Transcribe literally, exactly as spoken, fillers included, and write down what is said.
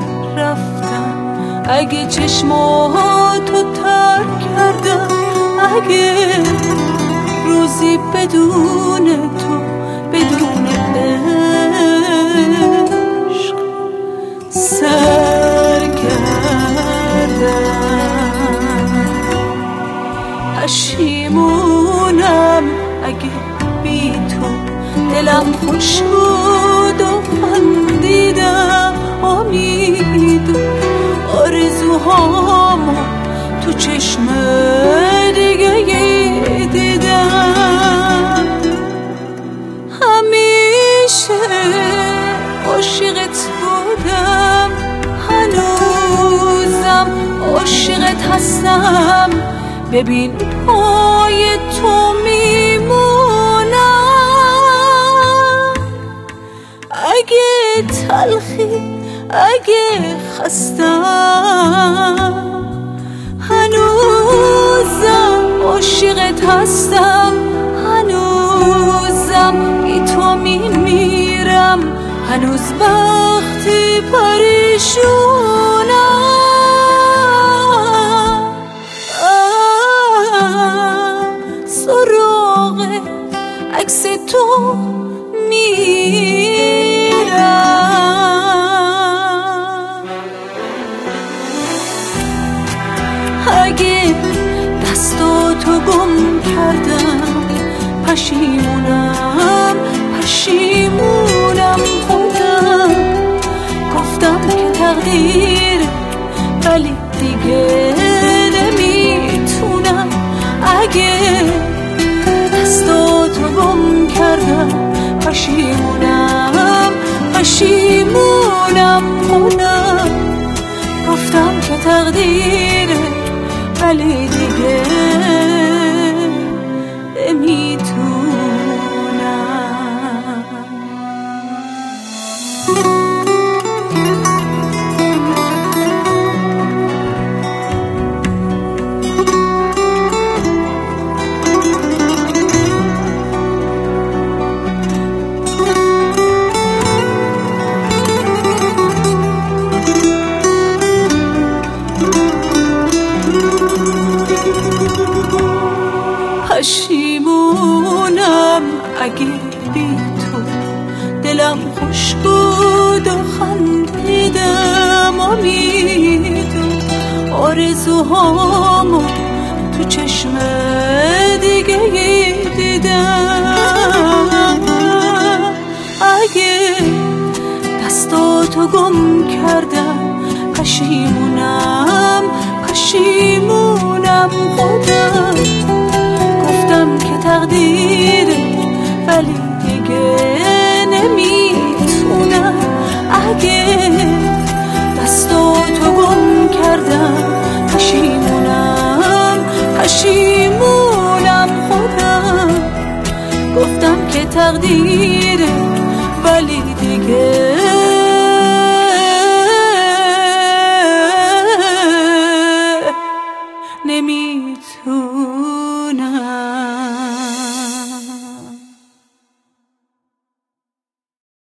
رفتم، اگه چشماتو ترک کردم، اگه روزی بدون تو، بدون عشق سرگردم. پشیمونم اگه بی تو دلم خوش بود و خندیدم، امید و آرزوهامو تو چشم دیگه دیدم. همیشه عاشقت بودم، هنوزم عاشقت هستم، ببین پای تو میمونم. اگه تلخی، اگه خستم، هنوزم عاشقت هستم، هنوزم بی تو میمیرم، هنوز وقتی پریشونم. سراغ عکس تو میرم. اگه دستاتو گم کردم، پشیمونم، پشیمونم خودم. گفتم که تقدیر، ولی دیگه نمیتونم. اگه دستاتو گم کردم، پشیمونم، پشیمونم خودم. گفتم که تقدیره، ولی دیگه نمیتونم. پشیمونم اگه بی تو دلم خوش بود و خندیدم، امید و آرزوهامو تو چشم دیگه دیدم. اگه دستاتو گم کردم،